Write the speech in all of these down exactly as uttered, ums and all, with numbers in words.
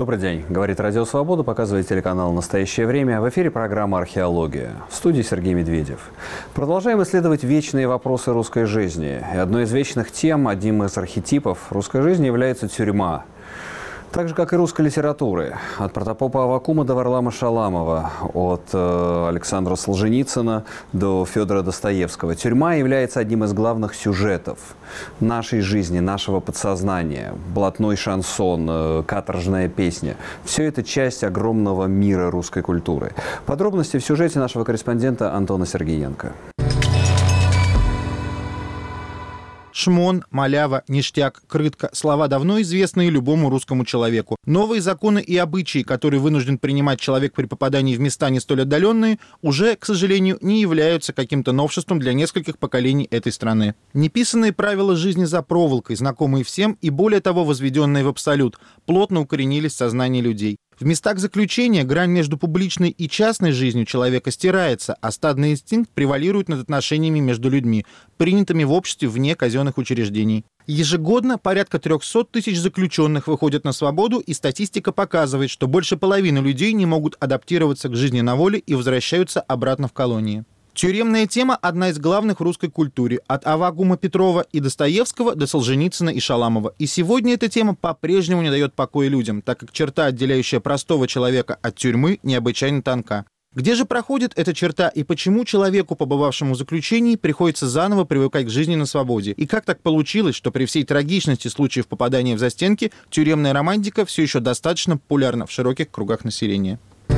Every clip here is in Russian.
Добрый день. Говорит Радио Свобода, показывает телеканал «Настоящее время». В эфире программа «Археология». В студии Сергей Медведев. Продолжаем исследовать вечные вопросы русской жизни. И одной из вечных тем, одним из архетипов русской жизни является тюрьма. Так же, как и русской литературы. От протопопа Аввакума до Варлама Шаламова, от э, Александра Солженицына до Федора Достоевского. Тюрьма является одним из главных сюжетов нашей жизни, нашего подсознания. Блатной шансон, э, каторжная песня. Все это часть огромного мира русской культуры. Подробности в сюжете нашего корреспондента Антона Сергеенко. Шмон, малява, ништяк, крытка – слова, давно известные любому русскому человеку. Новые законы и обычаи, которые вынужден принимать человек при попадании в места не столь отдаленные, уже, к сожалению, не являются каким-то новшеством для нескольких поколений этой страны. Неписанные правила жизни за проволокой, знакомые всем и, более того, возведенные в абсолют, плотно укоренились в сознании людей. В местах заключения грань между публичной и частной жизнью человека стирается, а стадный инстинкт превалирует над отношениями между людьми, принятыми в обществе вне казенных учреждений. Ежегодно порядка трехсот тысяч заключенных выходят на свободу, и статистика показывает, что больше половины людей не могут адаптироваться к жизни на воле и возвращаются обратно в колонии. Тюремная тема – одна из главных в русской культуре, от Аввакума Петрова и Достоевского до Солженицына и Шаламова. И сегодня эта тема по-прежнему не дает покоя людям, так как черта, отделяющая простого человека от тюрьмы, необычайно тонка. Где же проходит эта черта и почему человеку, побывавшему в заключении, приходится заново привыкать к жизни на свободе? И как так получилось, что при всей трагичности случаев попадания в застенки тюремная романтика все еще достаточно популярна в широких кругах населения?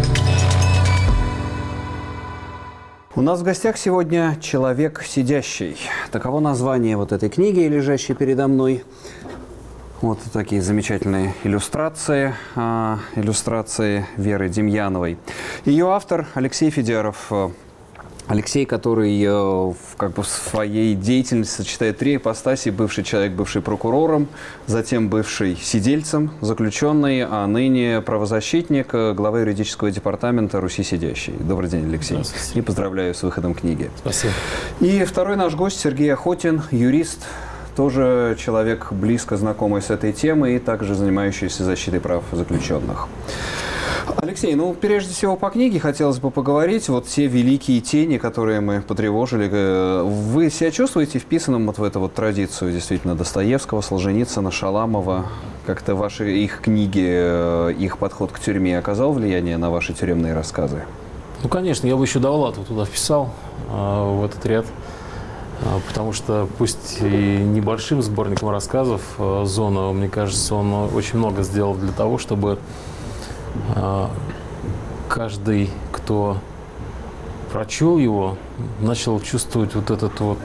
У нас в гостях сегодня «Человек сидящий». Таково название вот этой книги, лежащей передо мной. Вот такие замечательные иллюстрации, э, иллюстрации Веры Демьяновой. Ее автор Алексей Федяров. Алексей, который э, как бы в своей деятельности сочетает три ипостаси: бывший человек, бывший прокурором, затем бывший сидельцем, заключенный, а ныне правозащитник, глава юридического департамента «Руси сидящий». Добрый день, Алексей. И поздравляю с выходом книги. Спасибо. И второй наш гость Сергей Охотин, юрист, тоже человек, близко знакомый с этой темой и также занимающийся защитой прав заключенных. Алексей, ну, прежде всего, по книге хотелось бы поговорить. Вот те великие тени, которые мы потревожили. Вы себя чувствуете вписанным вот в эту вот традицию, действительно, Достоевского, Солженицына, Шаламова? Как-то ваши, их книги, их подход к тюрьме оказал влияние на ваши тюремные рассказы? Ну, конечно, я бы еще Довлатова туда вписал, в этот ряд. Потому что, пусть и небольшим сборником рассказов, «Зона», мне кажется, он очень много сделал для того, чтобы каждый, кто прочел его, начал чувствовать вот этот вот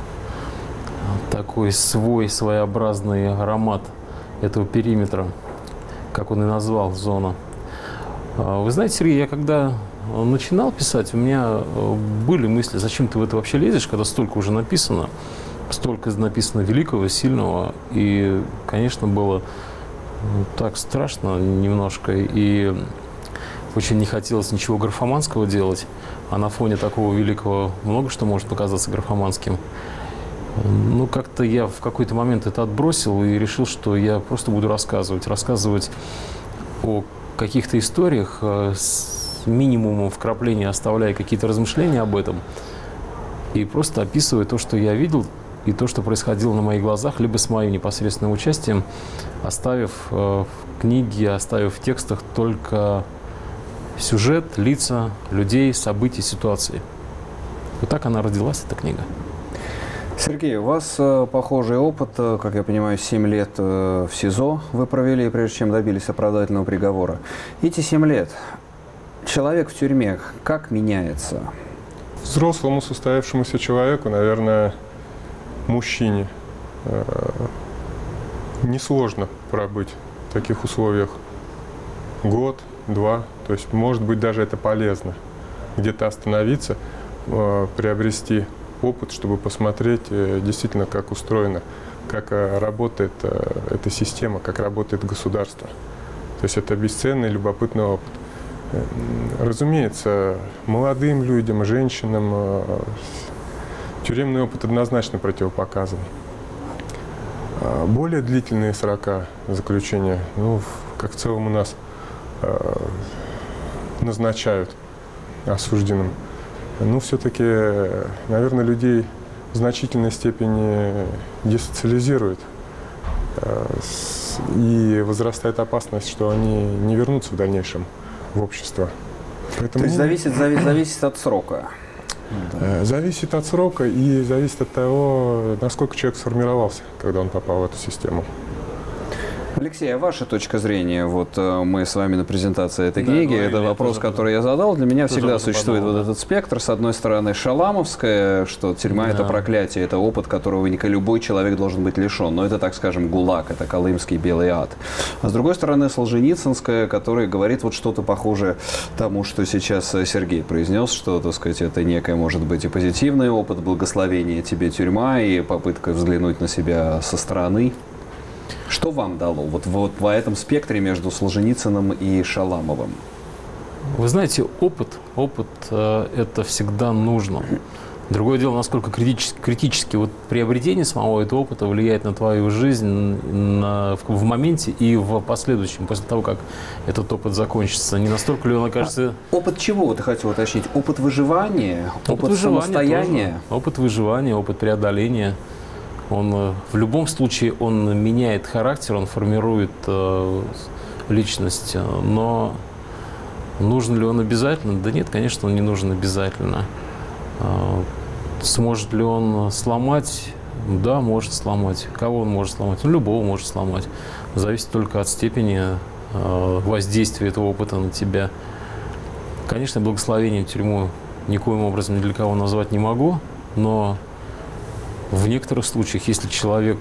такой свой своеобразный аромат этого периметра, как он и назвал, «Зона». Вы знаете, Сергей, я когда начинал писать, у меня были мысли, зачем ты в это вообще лезешь, когда столько уже написано, столько написано великого, сильного, и, конечно, было так страшно немножко, и очень не хотелось ничего графоманского делать, а на фоне такого великого много что может показаться графоманским. Ну, как-то я в какой-то момент это отбросил и решил, что я просто буду рассказывать, рассказывать о каких-то историях с минимумом вкрапления, оставляя какие-то размышления об этом, и просто описывая то, что я видел, и то, что происходило на моих глазах, либо с моим непосредственным участием, оставив э, в книге, оставив в текстах только сюжет, лица, людей, события, ситуации. Вот так она родилась, эта книга. Сергей, у вас э, похожий опыт, э, как я понимаю, семь лет э, в СИЗО вы провели, прежде чем добились оправдательного приговора. Эти семь лет человек в тюрьме как меняется? Взрослому состоявшемуся человеку, наверное, мужчине, э, несложно пробыть в таких условиях год, два. То есть, может быть, даже это полезно. Где-то остановиться, э, приобрести опыт, чтобы посмотреть э, действительно, как устроено, как э, работает э, эта система, как работает государство. То есть это бесценный, любопытный опыт. Э, разумеется, молодым людям, женщинам э, тюремный опыт однозначно противопоказан. Более длительные срока заключения, ну, как в целом у нас э, назначают осужденным. Ну, все-таки, наверное, людей в значительной степени десоциализируют. Э, с, и возрастает опасность, что они не вернутся в дальнейшем в общество. Поэтому... То есть зависит, зависит, зависит от срока? Да. Зависит от срока и зависит от того, насколько человек сформировался, когда он попал в эту систему. Алексей, а ваша точка зрения? Вот мы с вами на презентации этой да, книги, говорили, это вопрос, тоже, который я задал. Для меня всегда существует подумал, вот да. этот спектр. С одной стороны, шаламовская, что тюрьма да. это проклятие, это опыт, которого любой человек должен быть лишен. Но это, так скажем, ГУЛАГ, это колымский белый ад. А с другой стороны, Солженицынская, которая говорит вот что-то похожее тому, что сейчас Сергей произнес, что, так сказать, это некое, может быть, и позитивный опыт, благословение тебе тюрьма и попытка взглянуть на себя со стороны. Что вам дало вот, вот в этом спектре между Солженицыным и Шаламовым? Вы знаете, опыт, опыт э, это всегда нужно. Другое дело, насколько критически, критически вот приобретение самого этого опыта влияет на твою жизнь на, в, в моменте и в последующем, после того, как этот опыт закончится. Не настолько ли он окажется... А опыт чего, вот я хотел уточнить? Опыт выживания? Опыт, опыт выживания самостояния? Тоже. Опыт выживания, опыт преодоления. Он в любом случае он меняет характер, он формирует э, личность. Но нужен ли он обязательно? Да нет, конечно, он не нужен обязательно. Э, сможет ли он сломать? Да, может сломать. Кого он может сломать? Ну, любого может сломать. Зависит только от степени э, воздействия этого опыта на тебя. Конечно, благословение в тюрьму никоим образом ни для кого назвать не могу, но в некоторых случаях, если человек,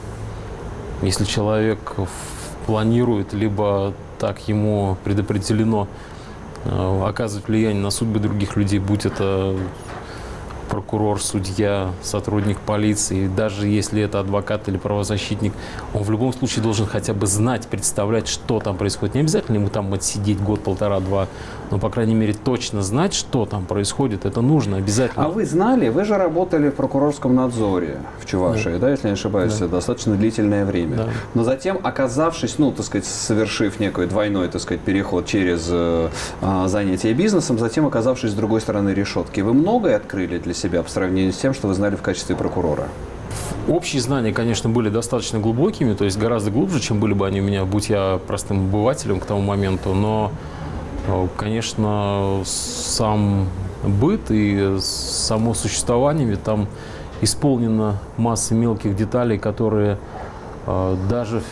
если человек планирует, либо так ему предопределено э, оказывать влияние на судьбы других людей, будь это прокурор, судья, сотрудник полиции, даже если это адвокат или правозащитник, он в любом случае должен хотя бы знать, представлять, что там происходит. Не обязательно ему там отсидеть год, полтора, два, но, по крайней мере, точно знать, что там происходит, это нужно обязательно. А вы знали, вы же работали в прокурорском надзоре в Чувашии, да, да если не ошибаюсь, да. достаточно длительное время. Да. Но затем, оказавшись, ну, так сказать, совершив некий двойной, так сказать, переход через э, занятие бизнесом, затем оказавшись с другой стороны решетки, вы многое открыли для себя по сравнению с тем, что вы знали в качестве прокурора? Общие знания, конечно, были достаточно глубокими, то есть гораздо глубже, чем были бы они у меня, будь я простым обывателем к тому моменту, но, конечно, сам быт и само существование, ведь там исполнена масса мелких деталей, которые даже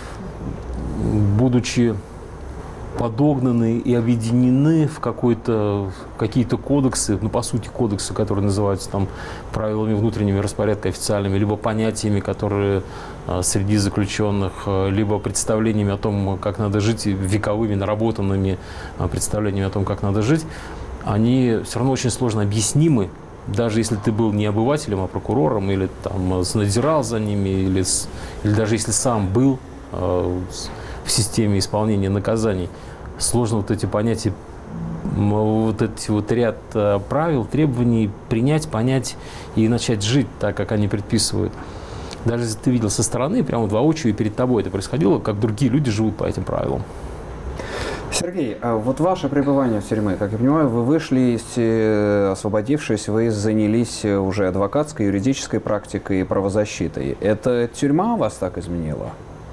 будучи подогнаны и объединены в какой-то, какие-то кодексы, ну, по сути, кодексы, которые называются там правилами внутренними распорядка официальными, либо понятиями, которые а, среди заключенных, а, либо представлениями о том, как надо жить, вековыми, наработанными а, представлениями о том, как надо жить, они все равно очень сложно объяснимы, даже если ты был не обывателем, а прокурором, или там надзирал за ними, или, или даже если сам был а, в системе исполнения наказаний. Сложно вот эти понятия, вот эти вот ряд правил, требований принять, понять и начать жить так, как они предписывают. Даже если ты видел со стороны, прямо воочию и перед тобой это происходило, как другие люди живут по этим правилам. Сергей, а вот ваше пребывание в тюрьме, как я понимаю, вы вышли, освободившись, вы занялись уже адвокатской, юридической практикой и правозащитой. Это тюрьма вас так изменила?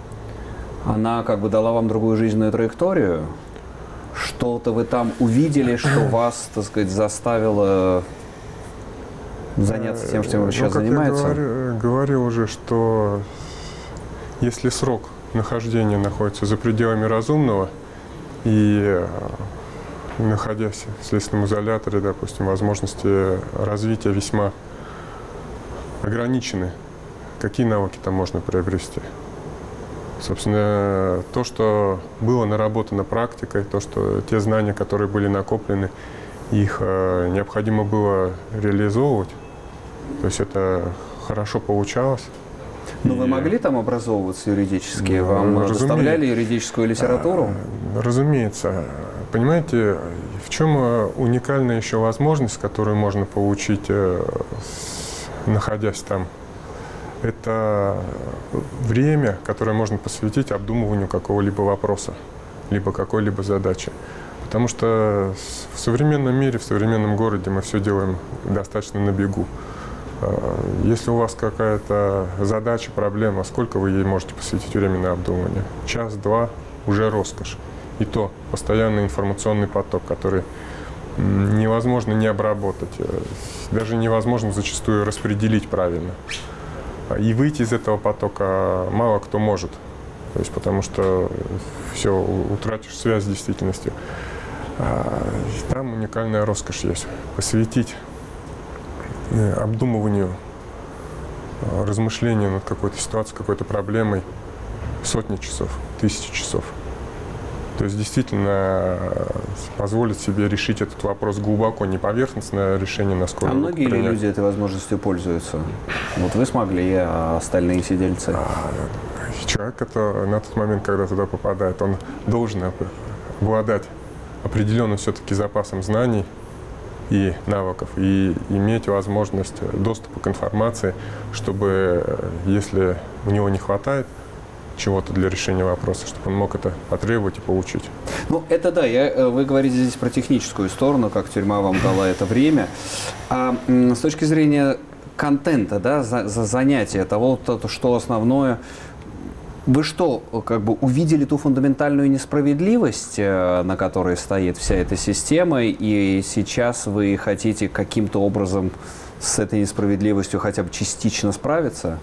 Она как бы дала вам другую жизненную траекторию? Что-то вы там увидели, что вас, так сказать, заставило заняться тем, чем вы сейчас ну, как занимаетесь? Я говорю, говорил уже, что если срок нахождения находится за пределами разумного, и находясь в следственном изоляторе, допустим, возможности развития весьма ограничены, какие навыки там можно приобрести? Собственно, то, что было наработано практикой, то, что те знания, которые были накоплены, их э, необходимо было реализовывать. То есть это хорошо получалось. Но и... вы могли там образовываться юридически? Ну, Вам разумеется. доставляли юридическую литературу? Разумеется. Понимаете, в чем уникальная еще возможность, которую можно получить, находясь там? Это время, которое можно посвятить обдумыванию какого-либо вопроса. либо какой-либо задачи. Потому что в современном мире, в современном городе мы все делаем достаточно на бегу. Если у вас какая-то задача, проблема, сколько вы ей можете посвятить времени на обдумывание? Час-два – уже роскошь. И то постоянный информационный поток, который невозможно не обработать, даже невозможно зачастую распределить правильно. И выйти из этого потока мало кто может, то есть потому что все, утратишь связь с действительностью. Там уникальная роскошь есть. Посвятить обдумыванию, размышлению над какой-то ситуацией, какой-то проблемой сотни часов, тысячи часов. То есть действительно позволить себе решить этот вопрос глубоко, не поверхностное решение на скорую руку. А многие принять. люди этой возможностью пользуются? Вот вы смогли, а остальные сидельцы? А, человек, который на тот момент, когда туда попадает, он должен обладать определенным все-таки запасом знаний и навыков, и иметь возможность доступа к информации, чтобы, если у него не хватает чего-то для решения вопроса, чтобы он мог это потребовать и получить. Ну, это да, я, вы говорите здесь про техническую сторону, как тюрьма вам дала это время. А с точки зрения контента, да, за, за занятия, того, то, что основное, вы что, как бы увидели ту фундаментальную несправедливость, на которой стоит вся эта система, и сейчас вы хотите каким-то образом с этой несправедливостью хотя бы частично справиться?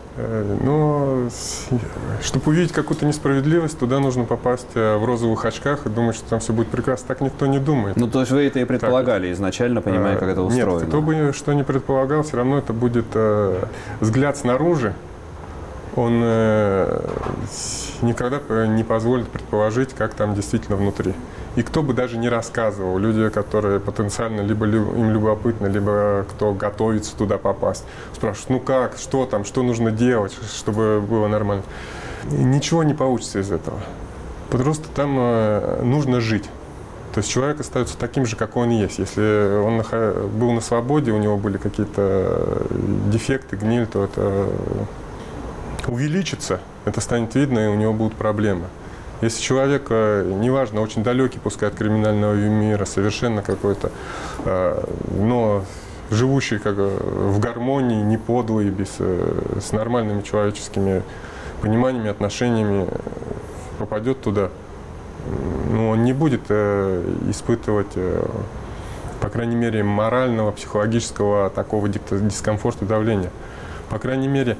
Но чтобы увидеть какую-то несправедливость, туда нужно попасть в розовых очках и думать, что там все будет прекрасно. Так никто не думает. Ну, то есть вы это и предполагали так, изначально, понимая, как это устроено? Нет, кто бы что ни предполагал, все равно это будет э, взгляд снаружи. Он э, никогда не позволит предположить, как там действительно внутри. И кто бы даже не рассказывал, люди, которые потенциально либо им любопытно, либо кто готовится туда попасть, спрашивают, ну как, что там, что нужно делать, чтобы было нормально. И ничего не получится из этого. Просто там э, нужно жить. То есть человек остается таким же, какой он есть. Если он был на свободе, у него были какие-то дефекты, гниль, то это увеличится, это станет видно, и у него будут проблемы. Если человек, неважно, очень далекий, пускай от криминального мира, совершенно какой-то, но живущий как в гармонии, не подлый, без, с нормальными человеческими пониманиями, отношениями, попадет туда, ну, он не будет испытывать, по крайней мере, морального, психологического такого дискомфорта, давления. По крайней мере,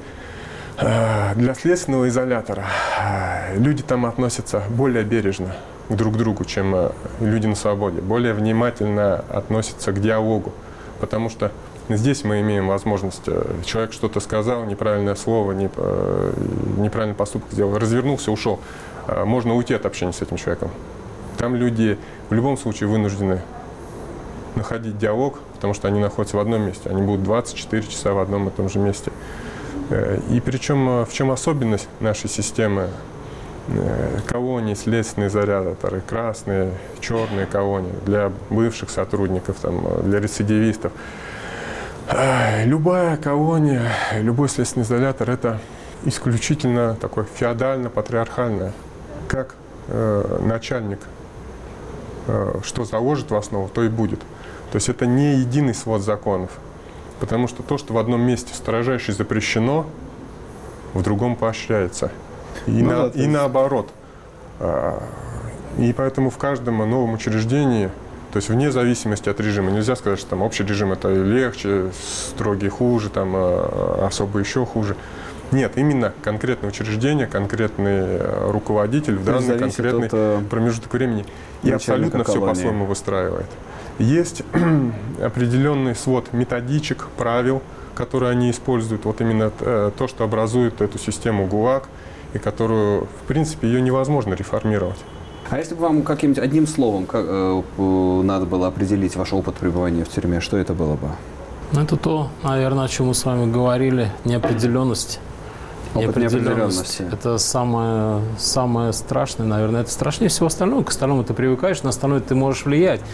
для следственного изолятора люди там относятся более бережно друг к другу, чем люди на свободе, более внимательно относятся к диалогу, потому что здесь мы имеем возможность, человек что-то сказал, неправильное слово, неправильный поступок сделал, развернулся, ушел, можно уйти от общения с этим человеком. Там люди в любом случае вынуждены находить диалог, потому что они находятся в одном месте, они будут двадцать четыре часа в одном и том же месте. И причем в чем особенность нашей системы? Колонии, следственные изоляторы, красные, черные колонии для бывших сотрудников, там, для рецидивистов. Любая колония, любой следственный изолятор – это исключительно такое феодально-патриархальное. Как э, начальник э, что заложит в основу, то и будет. То есть это не единый свод законов. Потому что то, что в одном месте строжайше запрещено, в другом поощряется. И, ну, на, да, и наоборот. И поэтому в каждом новом учреждении, то есть вне зависимости от режима, нельзя сказать, что там общий режим это легче, строгий хуже, там особо еще хуже. Нет, именно конкретное учреждение, конкретный руководитель в данный конкретный от, промежуток времени. И абсолютно все по-своему выстраивает. Есть определенный свод методичек, правил, которые они используют. Вот именно то, что образует эту систему ГУЛАГ, и которую, в принципе, ее невозможно реформировать. А если бы вам каким-нибудь одним словом как, э, надо было определить ваш опыт пребывания в тюрьме, что это было бы? Ну, это то, наверное, о чем мы с вами говорили, неопределенность. Опыт неопределенности. Это самое, самое страшное, наверное. Это страшнее всего остального. К остальному ты привыкаешь, на остальное ты можешь влиять.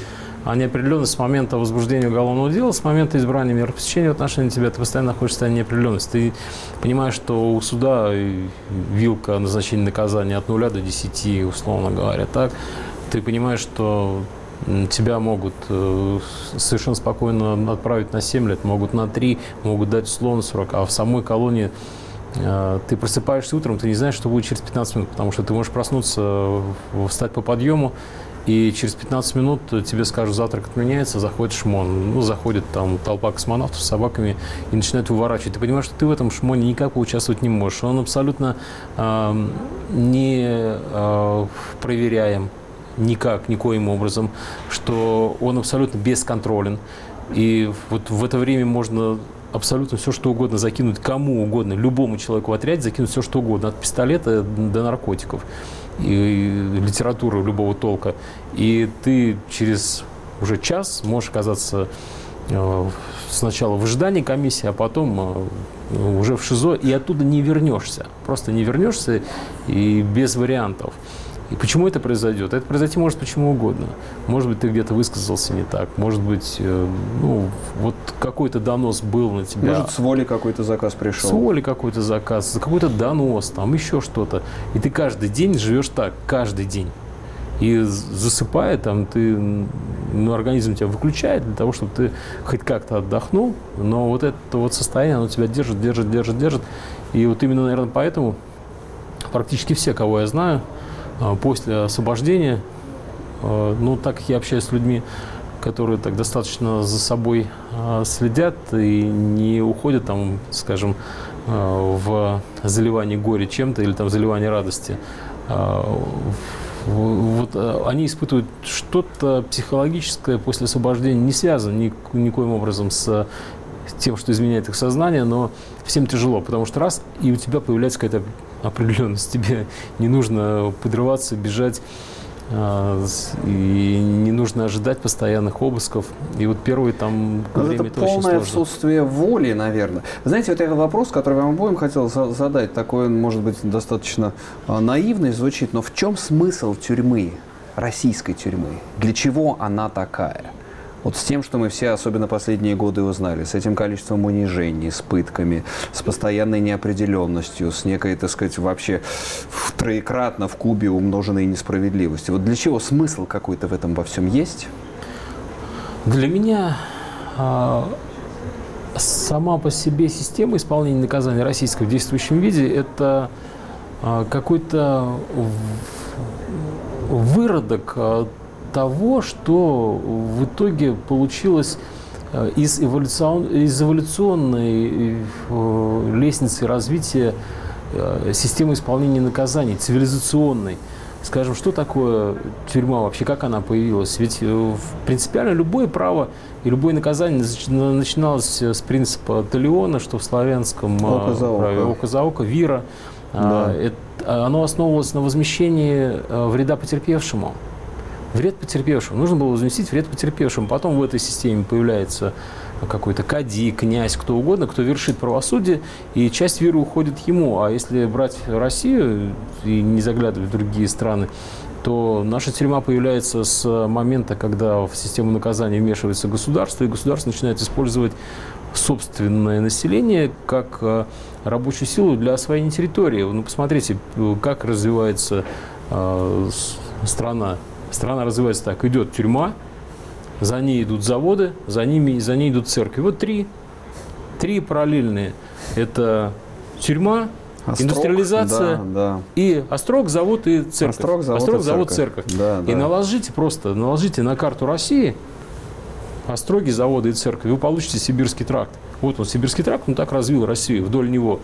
а неопределенность с момента возбуждения уголовного дела, с момента избрания меры пресечения в отношении тебя, ты постоянно находишься в состоянии неопределенности. Ты понимаешь, что у суда вилка назначения наказания от нуля до десяти, условно говоря, так. Ты понимаешь, что тебя могут совершенно спокойно отправить на семь лет, могут на три, могут дать условный срок, а в самой колонии ты просыпаешься утром, ты не знаешь, что будет через пятнадцать минут, потому что ты можешь проснуться, встать по подъему, и через пятнадцать минут тебе скажут, завтрак отменяется, заходит шмон. Ну, заходит там толпа космонавтов с собаками и начинает выворачивать. Ты понимаешь, что ты в этом шмоне никак поучаствовать не можешь. Он абсолютно э, не э, проверяем никак, никоим образом, что он абсолютно бесконтролен. И вот в это время можно абсолютно все, что угодно закинуть кому угодно, любому человеку в отряде закинуть все, что угодно, от пистолета до наркотиков и литературы любого толка. И ты через уже час можешь оказаться э, сначала в ожидании комиссии, а потом э, уже в ШИЗО, и оттуда не вернешься. Просто не вернешься и без вариантов. И почему это произойдет? Это произойти может почему угодно. Может быть, ты где-то высказался не так. Может быть, э, ну, вот какой-то донос был на тебя. Может, с воли какой-то заказ пришел. С воли какой-то заказ, какой-то донос, там еще что-то. И ты каждый день живешь так, каждый день. И засыпая, там, ты, ну, организм тебя выключает для того, чтобы ты хоть как-то отдохнул. Но вот это вот состояние, оно тебя держит, держит, держит, держит. И вот именно, наверное, поэтому практически все, кого я знаю, после освобождения, ну, так как я общаюсь с людьми, которые так достаточно за собой следят и не уходят, там, скажем, в заливание горя чем-то или там заливание радости, вот они испытывают что-то психологическое после освобождения, не связано ни, никоим образом с тем, что изменяет их сознание, но всем тяжело, потому что раз, и у тебя появляется какая-то определенность, тебе не нужно подрываться, бежать, э, и не нужно ожидать постоянных обысков. И вот первый там время это, это полное очень сложно. Отсутствие воли, наверное. Вы знаете, вот этот вопрос, который вам обоим хотел задать, такой, может быть, достаточно наивный звучит, но в чем смысл тюрьмы, российской тюрьмы? Для чего она такая? Вот с тем, что мы все, особенно последние годы, узнали, с этим количеством унижений, с пытками, с постоянной неопределенностью, с некой, так сказать, вообще троекратно в кубе умноженной несправедливостью. Вот для чего смысл какой-то в этом во всем есть? Для меня э, сама по себе система исполнения наказания российского в действующем виде – это э, какой-то выродок э, того, что в итоге получилось из, эволюцион, из эволюционной лестницы развития системы исполнения наказаний, цивилизационной. Скажем, что такое тюрьма вообще, как она появилась? Ведь принципиально любое право и любое наказание начиналось с принципа Талиона, что в славянском око за око, праве око за око, вира. Да. Это, оно основывалось на возмещении вреда потерпевшему. Вред потерпевшему. Нужно было возместить вред потерпевшему. Потом в этой системе появляется какой-то кади, князь, кто угодно, кто вершит правосудие, и часть виры уходит ему. А если брать Россию и не заглядывать в другие страны, то наша тюрьма появляется с момента, когда в систему наказания вмешивается государство, и государство начинает использовать собственное население как рабочую силу для освоения территории. Ну, посмотрите, как развивается э, страна. Страна развивается так. Идет тюрьма, за ней идут заводы, за ними, за ней идут церкви. Вот три, три параллельные. Это тюрьма, Острог, индустриализация, да, да. и Острог, завод и церковь. Острог, завод, Острог, и завод церковь. церковь. Да, и да. наложите просто, наложите на карту России Остроги, заводы и церковь. Вы получите Сибирский тракт. Вот он, Сибирский тракт, он так развил Россию, вдоль него.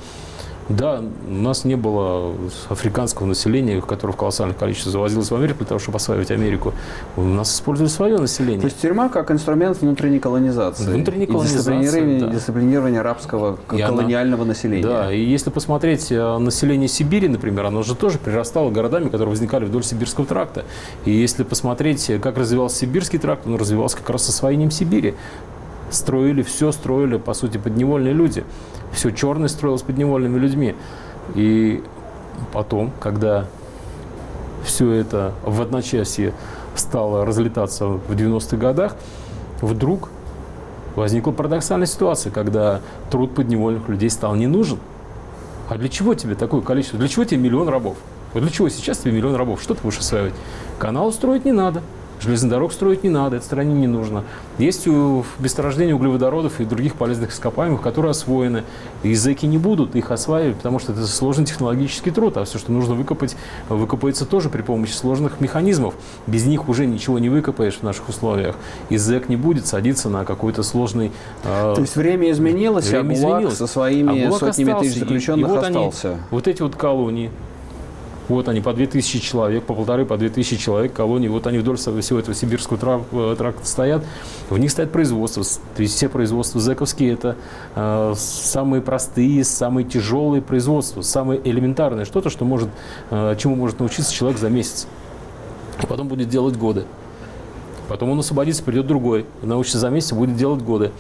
Да, у нас не было африканского населения, которое в колоссальных количествах завозилось в Америку для того, чтобы осваивать Америку. У нас использовали свое население. То есть тюрьма как инструмент внутренней колонизации. Внутренней колонизации, и дисциплинирования, да. дисциплинирования рабского и колониального она, населения. Да, и если посмотреть население Сибири, например, оно же тоже прирастало городами, которые возникали вдоль Сибирского тракта. И если посмотреть, как развивался Сибирский тракт, он развивался как раз с освоением Сибири. Строили, все строили, по сути, подневольные люди. Все черное строилось подневольными людьми. И потом, когда все это в одночасье стала разлетаться в девяностых годах, вдруг возникла парадоксальная ситуация, когда труд подневольных людей стал не нужен. А для чего тебе такое количество? Для чего тебе миллион рабов? Вот для чего сейчас тебе миллион рабов? Что ты будешь осваивать? Канал строить не надо. Железных дорог строить не надо, это стране не нужно. Есть месторождения углеводородов и других полезных ископаемых, которые освоены. И зэки не будут их осваивать, потому что это сложный технологический труд. А все, что нужно выкопать, выкопается тоже при помощи сложных механизмов. Без них уже ничего не выкопаешь в наших условиях. И зэк не будет садиться на какой-то сложный... То есть время изменилось, время а ГУЛАГ изменилось. Со своими а сотнями остался, тысяч заключенных и, и вот остался. Они, вот эти вот колонии. Вот они, по две тысячи человек, по полторы, по две тысячи человек, колонии. Вот они вдоль всего этого сибирского тракта стоят. В них стоят производства. То есть все производства зэковские – это э, самые простые, самые тяжелые производства, самые элементарные. Что-то, что может, э, чему может научиться человек за месяц. И потом будет делать годы. Потом он освободится, придет другой. Научится за месяц, будет делать годы.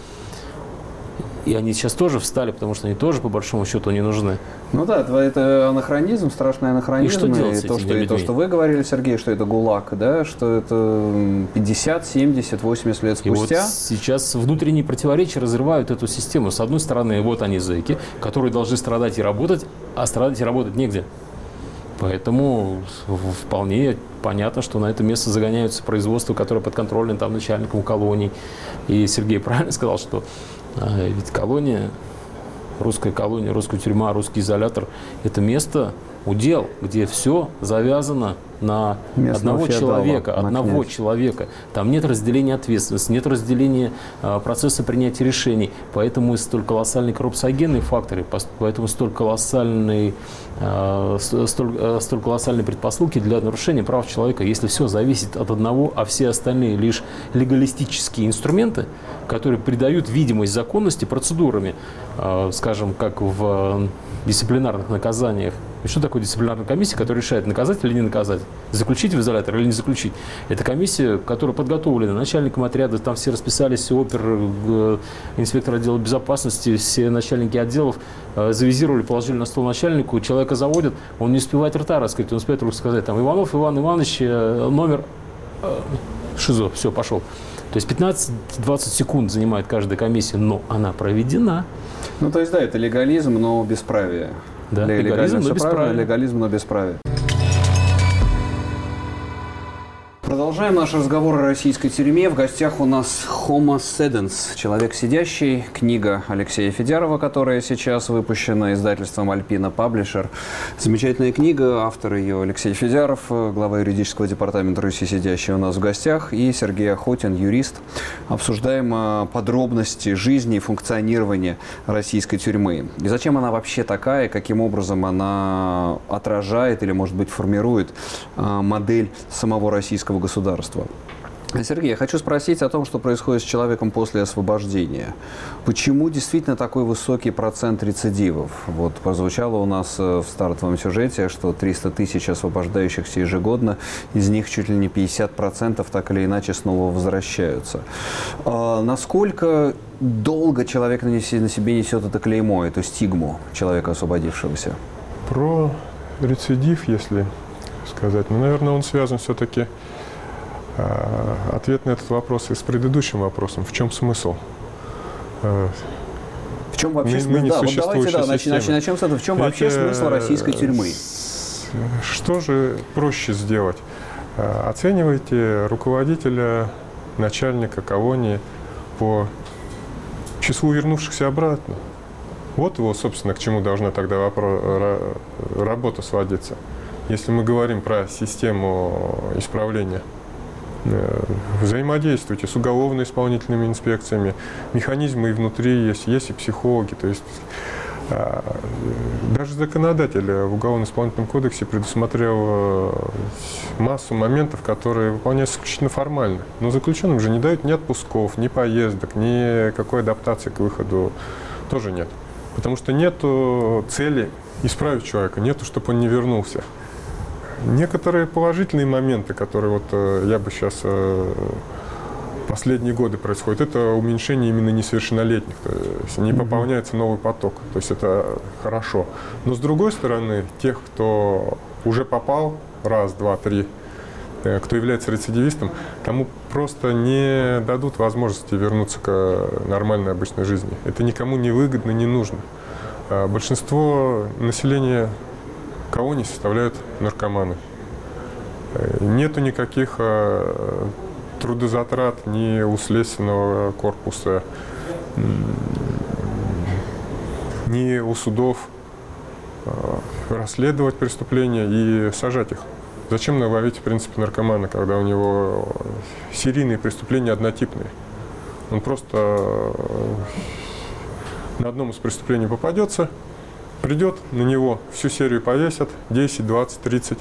И они сейчас тоже встали, потому что они тоже, по большому счету, не нужны. Ну да, это анахронизм, страшный анахронизм. И что делать с и то, этими что, людьми? И то, что вы говорили, Сергей, что это ГУЛАГ, да, что это пятьдесят, семьдесят, восемьдесят лет спустя. И вот сейчас внутренние противоречия разрывают эту систему. С одной стороны, вот они зэки, которые должны страдать и работать, а страдать и работать негде. Поэтому вполне понятно, что на это место загоняются производства, которые подконтрольны там начальником колоний. И Сергей правильно сказал, что а, ведь колония, русская колония, русская тюрьма, русский изолятор – это место, удел, где все завязано на местного одного феодала, человека, на одного князь. человека. Там нет разделения ответственности, нет разделения а, процесса принятия решений. Поэтому столь колоссальный коррупциогенный фактор, поэтому столь колоссальный, а, столь, а, столь колоссальные предпосылки для нарушения прав человека. Если все зависит от одного, а все остальные лишь легалистические инструменты, которые придают видимость законности процедурами, а, скажем, как в дисциплинарных наказаниях. И что такое дисциплинарная комиссия, которая решает, наказать или не наказать? Заключить в изолятор или не заключить? Это комиссия, которая подготовлена начальником отряда, там все расписались, все опер, инспектор отдела безопасности, все начальники отделов завизировали, положили на стол начальнику, человека заводят, он не успевает рта раскрыть, он успевает только сказать, там, Иванов Иван Иванович, номер ШИЗО, все, пошел. То есть пятнадцать-двадцать секунд занимает каждая комиссия, но она проведена. Ну, то есть, да, это легализм, но бесправие. Да, легализм, но бесправие. Легализм, но бесправие. Продолжаем наш разговор о российской тюрьме. В гостях у нас Homo Sedens, человек сидящий, книга Алексея Федярова, которая сейчас выпущена издательством Альпина Паблишер. Замечательная книга, автор ее Алексей Федяров, глава юридического департамента Руси сидящий у нас в гостях, и Сергей Охотин, юрист. Обсуждаем подробности жизни и функционирования российской тюрьмы. И зачем она вообще такая, каким образом она отражает или, может быть, формирует модель самого российского государства. Сергей, я хочу спросить о том, что происходит с человеком после освобождения. Почему действительно такой высокий процент рецидивов? Вот прозвучало у нас в стартовом сюжете, что триста тысяч освобождающихся ежегодно, из них чуть ли не пятьдесят процентов так или иначе снова возвращаются. А насколько долго человек на себе несет это клеймо, эту стигму человека освободившегося? Про рецидив, если сказать, ну, наверное, он связан все-таки... Ответ на этот вопрос и с предыдущим вопросом. В чем смысл? В чем вообще смысл? Да, вот давайте да, начнем, начнем с этого. В чем Ведь вообще смысл российской тюрьмы? Что же проще сделать? Оценивайте руководителя, начальника колонии по числу вернувшихся обратно. Вот его, собственно, к чему должна тогда вопрос, работа сводиться. Если мы говорим про систему исправления. Взаимодействуйте с уголовно-исполнительными инспекциями. Механизмы и внутри есть, есть и психологи. То есть даже законодатель в Уголовно-исполнительном кодексе предусмотрел массу моментов, которые выполняются исключительно формально. Но заключенным же не дают ни отпусков, ни поездок, ни какой адаптации к выходу тоже нет. Потому что нет цели исправить человека, нету, чтобы он не вернулся. Некоторые положительные моменты, которые вот э, я бы сейчас э, последние годы происходят, это уменьшение именно несовершеннолетних, то есть не пополняется новый поток, то есть это хорошо. Но с другой стороны, тех, кто уже попал раз, два, три, кто является рецидивистом, тому просто не дадут возможности вернуться к нормальной обычной жизни. Это никому не выгодно, не нужно. Большинство населения колоний составляют наркоманы. Нету никаких трудозатрат ни у следственного корпуса, ни у судов расследовать преступления и сажать их. Зачем ловить, в принципе, наркомана, когда у него серийные преступления однотипные? Он просто на одном из преступлений попадется, придет, на него всю серию повесят, десять, двадцать, тридцать,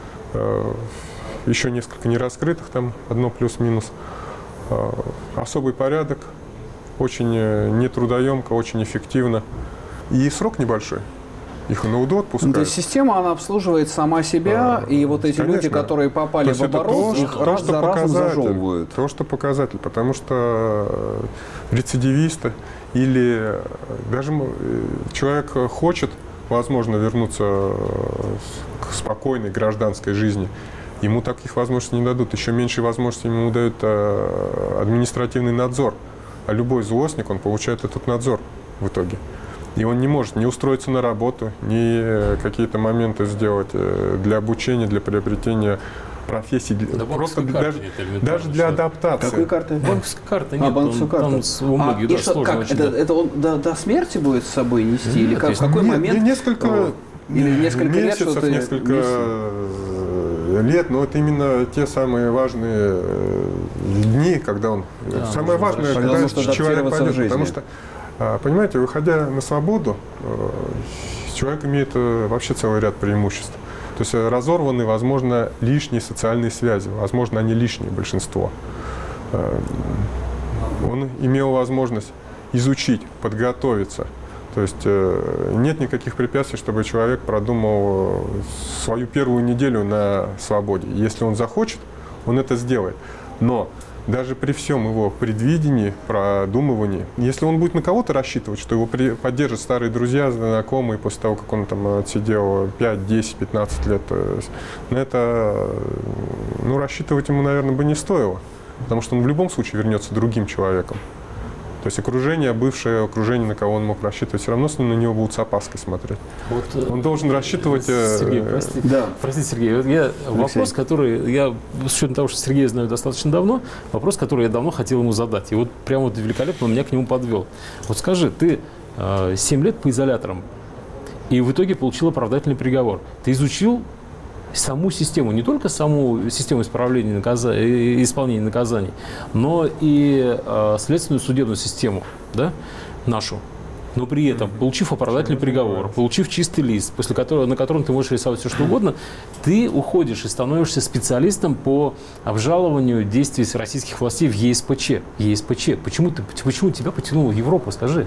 еще несколько нераскрытых, там одно плюс-минус. Особый порядок, очень нетрудоемко, очень эффективно. И срок небольшой. Их на УДО отпускают. Ну, то есть система, она обслуживает сама себя, а, и вот эти конечно. люди, которые попали в оборот, их раз за разом зажевывают. То, что показатель, потому что рецидивисты или даже человек хочет, возможно, вернуться к спокойной гражданской жизни, ему таких возможностей не дадут. Еще меньше возможностей ему дают административный надзор. А любой злостник, он получает этот надзор в итоге. И он не может ни устроиться на работу, ни какие-то моменты сделать для обучения, для приобретения профессий. Да, просто даже, даже для адаптации. Какой карты? Банковская карта. Нет, а, банковская карта. Там с бумаги, а, да, и что, как? Это, это он до, до смерти будет с собой нести? Нет, или как? В какой нет, момент? Несколько, или несколько месяцев, лет, несколько месяцев. лет, но это именно те самые важные дни, когда он... Да, самое важное, когда человек пойдет. Потому что, понимаете, выходя на свободу, человек имеет вообще целый ряд преимуществ. То есть разорваны, возможно, лишние социальные связи, возможно, они лишние, большинство. Он имел возможность изучить, подготовиться. То есть нет никаких препятствий, чтобы человек продумал свою первую неделю на свободе. Если он захочет, он это сделает. Но даже при всем его предвидении, продумывании, если он будет на кого-то рассчитывать, что его поддержат старые друзья, знакомые, после того, как он там отсидел пять, десять, пятнадцать лет, на это, ну, рассчитывать ему, наверное, бы не стоило. Потому что он в любом случае вернется другим человеком. То есть окружение, бывшее окружение, на кого он мог рассчитывать, все равно на него будут с опаской смотреть. Вот, он должен рассчитывать... Сергей, простите, да. простите Сергей, вот я, вопрос, который я, с учетом того, что Сергея знаю достаточно давно, вопрос, который я давно хотел ему задать. И вот прямо вот великолепно он меня к нему подвел. Вот скажи, ты э, семь лет по изоляторам, и в итоге получил оправдательный приговор. Ты изучил саму систему, не только саму систему исправления наказа... исполнения наказаний, но и э, следственную судебную систему, да, нашу. Но при этом, получив оправдательный приговор, получив чистый лист, после которого, на котором ты можешь рисовать все, что угодно, ты уходишь и становишься специалистом по обжалованию действий российских властей в ЕСПЧ. ЕСПЧ. Почему, ты, почему тебя потянуло в Европу, скажи?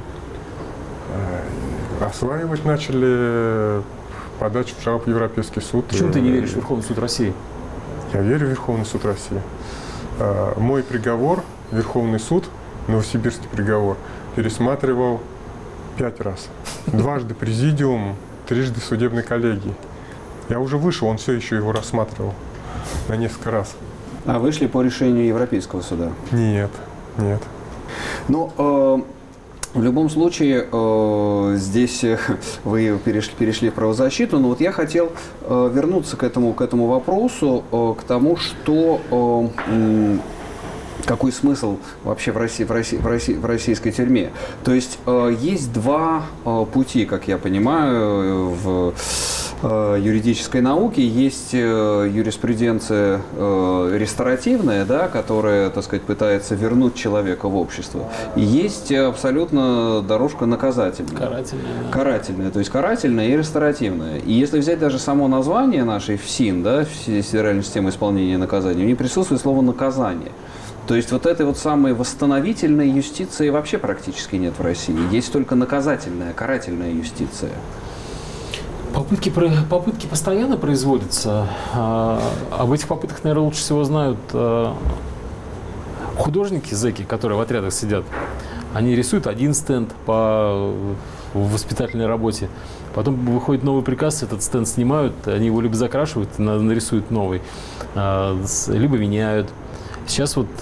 Осваивать начали... подачу в жалоб в Европейский суд. Почему ты не веришь в Верховный суд России? Я верю в Верховный суд России. Мой приговор, Верховный суд, Новосибирский приговор, пересматривал пять раз. Дважды президиум, трижды судебной коллегии. Я уже вышел, он все еще его рассматривал на несколько раз. А вышли по решению Европейского суда? Нет, нет. Ну, э В любом случае, э, здесь вы перешли, перешли в правозащиту, но вот я хотел э, вернуться к этому, к этому вопросу, э, к тому, что э, какой смысл вообще в, России, в, России, в, России, в российской тюрьме. То есть э, есть два э, пути, как я понимаю, в э, юридической науке. Есть э, юриспруденция э, ресторативная, да, которая, так сказать, пытается вернуть человека в общество. И есть абсолютно дорожка наказательная. Карательная. Карательная, то есть карательная и ресторативная. И если взять даже само название нашей ФСИН, да, Федеральной системы исполнения наказаний, в ней присутствует слово «наказание». То есть вот этой вот самой восстановительной юстиции вообще практически нет в России. Есть только наказательная, карательная юстиция. Попытки, попытки постоянно производятся. Об этих попытках, наверное, лучше всего знают художники, зэки, которые в отрядах сидят. Они рисуют один стенд по воспитательной работе. Потом выходит новый приказ, этот стенд снимают, они его либо закрашивают, нарисуют новый, либо меняют. Сейчас вот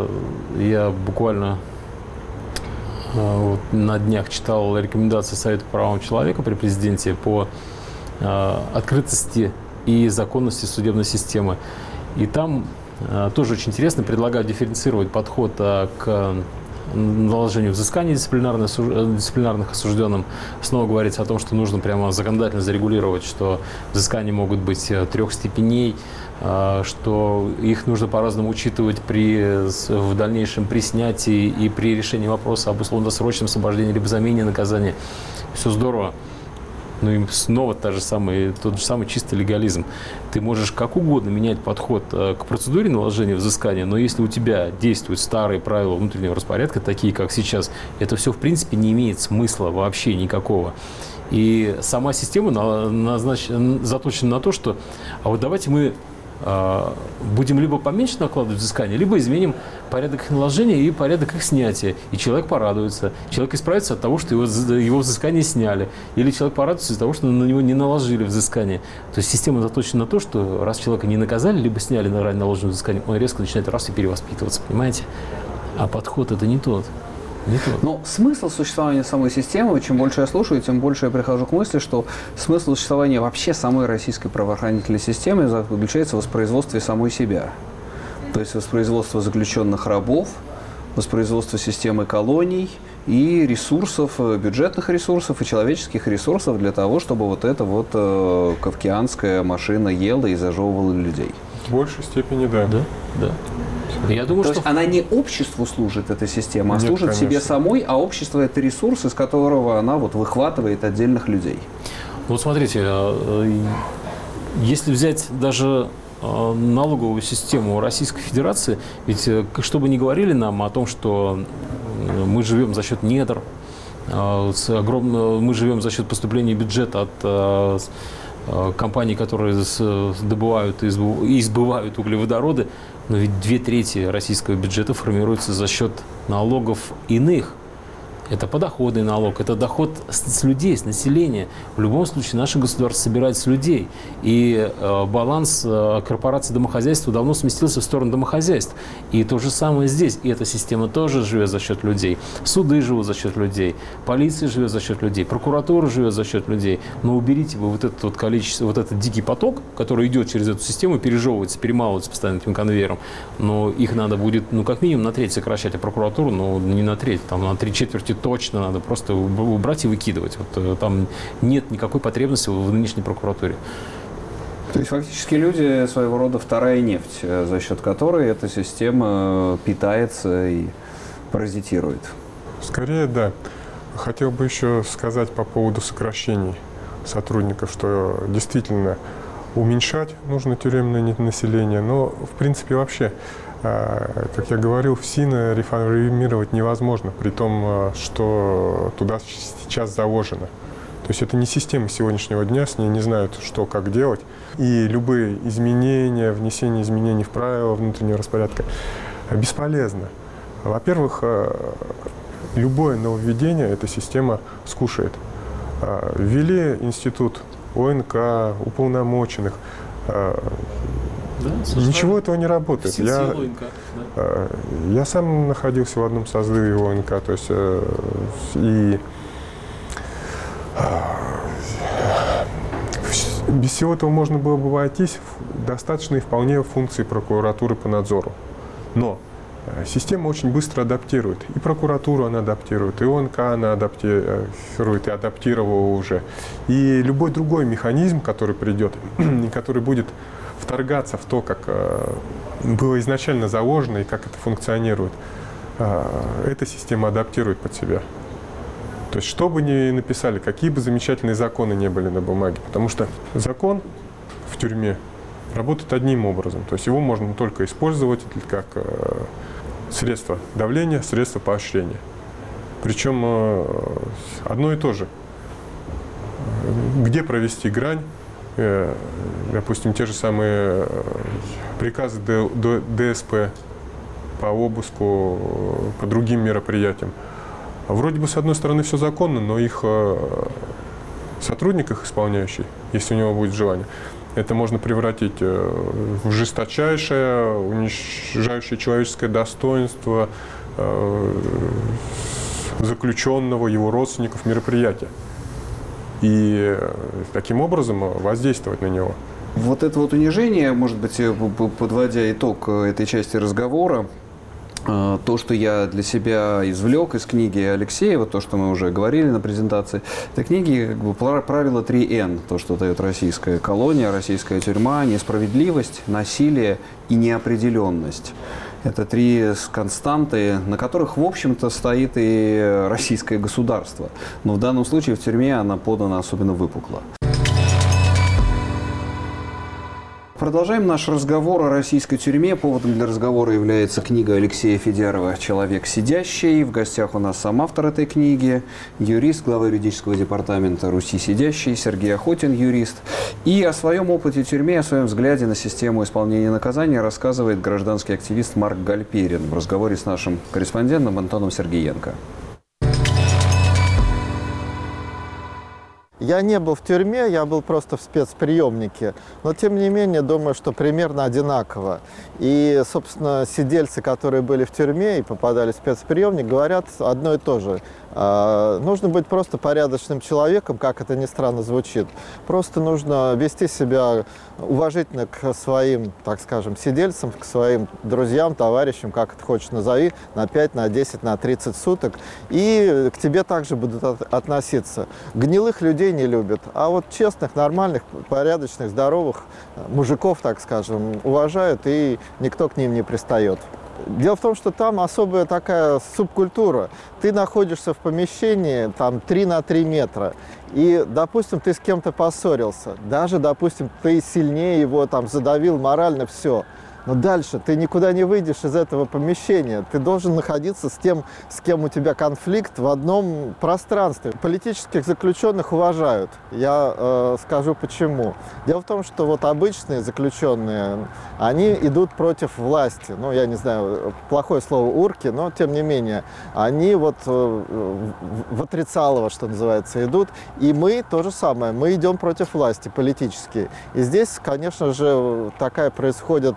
я буквально вот на днях читал рекомендации Совета по правам человека при президенте по открытости и законности судебной системы. И там тоже очень интересно, предлагают дифференцировать подход к наложению взысканий дисциплинарных осужденным. Снова говорится о том, что нужно прямо законодательно зарегулировать, что взыскания могут быть трех степеней, что их нужно по-разному учитывать при, в дальнейшем при снятии и при решении вопроса об условно-досрочном освобождении либо замене наказания. Все здорово. Ну и снова та же самая, тот же самый чистый легализм. Ты можешь как угодно менять подход к процедуре наложения взыскания, но если у тебя действуют старые правила внутреннего распорядка, такие как сейчас, это все в принципе не имеет смысла вообще никакого. И сама система назнач... заточена на то, что а вот давайте мы будем либо поменьше накладывать взыскания, либо изменим порядок их наложения и порядок их снятия. И человек порадуется. Человек исправится от того, что его, его взыскание сняли. Или человек порадуется из-за того, что на него не наложили взыскание. То есть система заточена на то, что раз человека не наказали, либо сняли на ранее наложенное взыскание, он резко начинает раз и перевоспитываться. Понимаете? А подход это не тот. Но смысл существования самой системы, чем больше я слушаю, тем больше я прихожу к мысли, что смысл существования вообще самой российской правоохранительной системы заключается в воспроизводстве самой себя. То есть воспроизводство заключенных рабов, воспроизводство системы колоний и ресурсов, бюджетных ресурсов и человеческих ресурсов для того, чтобы вот эта вот э, кавкианская машина ела и зажевывала людей. В большей степени, да. Да, да. Я думаю, То что... есть она не обществу служит, эта система, а Нет, служит конечно. себе самой, а общество – это ресурс, из которого она вот выхватывает отдельных людей. Вот смотрите, если взять даже налоговую систему Российской Федерации, ведь что бы ни говорили нам о том, что мы живем за счет недр, мы живем за счет поступления бюджета от компаний, которые добывают и избывают углеводороды, но ведь две трети российского бюджета формируется за счет налогов иных. Это подоходный налог, это доход с, с людей, с населения. В любом случае наше государство собирает с людей. И э, баланс э, корпораций домохозяйства давно сместился в сторону домохозяйств. И то же самое здесь. И эта система тоже живет за счет людей. Суды живут за счет людей. Полиция живет за счет людей. Прокуратура живет за счет людей. Но уберите вы вот это вот количество, вот этот дикий поток, который идет через эту систему, пережевывается, перемалывается постоянно этим конвейером. Но их надо будет, ну, как минимум на треть сокращать, а прокуратуру, ну, не на треть, там на три четверти точно надо просто убрать и выкидывать. Вот, там нет никакой потребности в нынешней прокуратуре. То есть фактически люди своего рода вторая нефть, за счет которой эта система питается и паразитирует. Скорее, да. Хотел бы еще сказать по поводу сокращений сотрудников, что действительно уменьшать нужно тюремное население, но в принципе вообще, как я говорил, ФСИН реформировать невозможно, при том, что туда сейчас заложено. То есть это не система сегодняшнего дня, с ней не знают, что, как делать. И любые изменения, внесение изменений в правила внутреннего распорядка бесполезно. Во-первых, любое нововведение эта система скушает. Ввели институт ОНК, уполномоченных. Да, ничего этого не работает. Я, ОНК, да. я сам находился в одном созыве ОНК, то есть и без всего этого можно было бы обойтись, достаточно и вполне функции прокуратуры по надзору. Но система очень быстро адаптирует. И прокуратуру она адаптирует, и ОНК она адаптирует, и адаптировала уже. И любой другой механизм, который придет, и который будет вторгаться в то, как было изначально заложено и как это функционирует, эта система адаптирует под себя. То есть, что бы ни написали, какие бы замечательные законы не были на бумаге, потому что закон в тюрьме работает одним образом. То есть, его можно только использовать как средство давления, средство поощрения. Причем одно и то же. Где провести грань? Допустим, те же самые приказы ДСП по обыску, по другим мероприятиям. Вроде бы, с одной стороны, все законно, но их сотрудник, их исполняющий, если у него будет желание, это можно превратить в жесточайшее, унижающее человеческое достоинство заключенного, его родственников мероприятие. И таким образом воздействовать на него. Вот это вот унижение, может быть, подводя итог этой части разговора, то, что я для себя извлек из книги Алексея, вот то, что мы уже говорили на презентации, это книги как бы правило три эн, то, что дает российская колония, российская тюрьма: несправедливость, насилие и неопределенность. Это три константы, на которых, в общем-то, стоит и российское государство. Но в данном случае в тюрьме она подана особенно выпукло. Продолжаем наш разговор о российской тюрьме. Поводом для разговора является книга Алексея Федярова «Человек сидящий». В гостях у нас сам автор этой книги, юрист, глава юридического департамента «Руси сидящий» Сергей Охотин, юрист. И о своем опыте тюрьмы, о своем взгляде на систему исполнения наказания рассказывает гражданский активист Марк Гальперин в разговоре с нашим корреспондентом Антоном Сергеенко. Я не был в тюрьме, я был просто в спецприемнике, но тем не менее думаю, что примерно одинаково. И, собственно, сидельцы, которые были в тюрьме и попадали в спецприемник, говорят одно и то же. А, нужно быть просто порядочным человеком, как это ни странно звучит. Просто нужно вести себя уважительно к своим, так скажем, сидельцам, к своим друзьям, товарищам, как это хочешь назови, на пять, на десять, на тридцать суток. И к тебе также будут от- относиться. Гнилых людей не любят, а вот честных, нормальных, порядочных, здоровых мужиков, так скажем, уважают, и никто к ним не пристает. Дело в том, что там особая такая субкультура. Ты находишься в помещении там три на три метра, и, допустим, ты с кем-то поссорился, даже, допустим, ты сильнее его там задавил морально, все. Но дальше ты никуда не выйдешь из этого помещения. Ты должен находиться с тем, с кем у тебя конфликт, в одном пространстве. Политических заключенных уважают. Я э, скажу почему. Дело в том, что вот обычные заключенные, они идут против власти. Ну, я не знаю, плохое слово урки, но тем не менее. Они вот э, в отрицалово, что называется, идут. И мы то же самое. Мы идем против власти политически. И здесь, конечно же, такая происходит...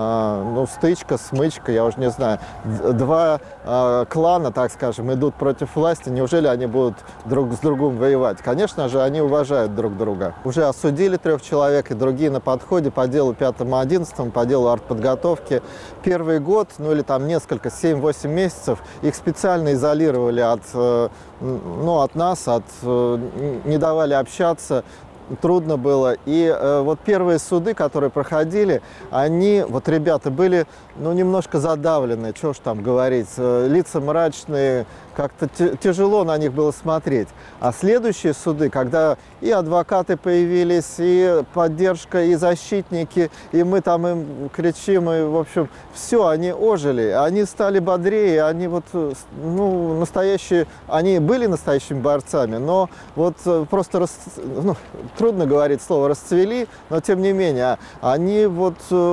ну, стычка, смычка, я уже не знаю. Два э, клана, так скажем, идут против власти. Неужели они будут друг с другом воевать? Конечно же, они уважают друг друга. Уже осудили трех человек, и другие на подходе по делу пятому одиннадцатому, по делу артподготовки. Первый год, ну или там несколько, семь-восемь месяцев, их специально изолировали от, э, ну, от нас, от, э, не давали общаться. Трудно было. И э, вот первые суды, которые проходили, они, вот ребята, были, ну, немножко задавлены, что ж там говорить, э, лица мрачные, как-то тяжело на них было смотреть. А следующие суды, когда и адвокаты появились, и поддержка, и защитники, и мы там им кричим, и, в общем, все, они ожили, они стали бодрее, они вот, ну, настоящие, они были настоящими борцами, но вот просто, рас, ну, трудно говорить слово «расцвели», но тем не менее, они вот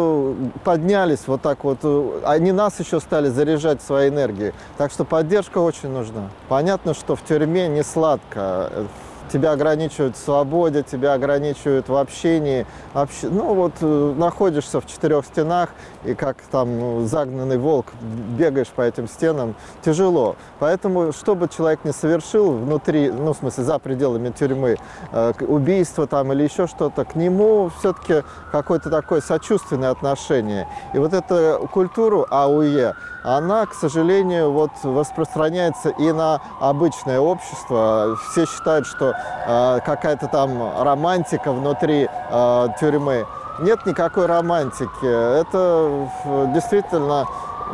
поднялись вот так вот, они нас еще стали заряжать своей энергией. Так что поддержка очень нужна. Понятно, что в тюрьме не сладко. Тебя ограничивают в свободе, тебя ограничивают в общении. Вообще, ну вот находишься в четырех стенах, и как там загнанный волк бегаешь по этим стенам, тяжело. Поэтому, что бы человек не совершил внутри, ну в смысле за пределами тюрьмы, э, убийство там или еще что-то, к нему все-таки какое-то такое сочувственное отношение. И вот эту культуру АУЕ, она, к сожалению, вот распространяется и на обычное общество. Все считают, что э, какая-то там романтика внутри э, тюрьмы. Нет никакой романтики. Это действительно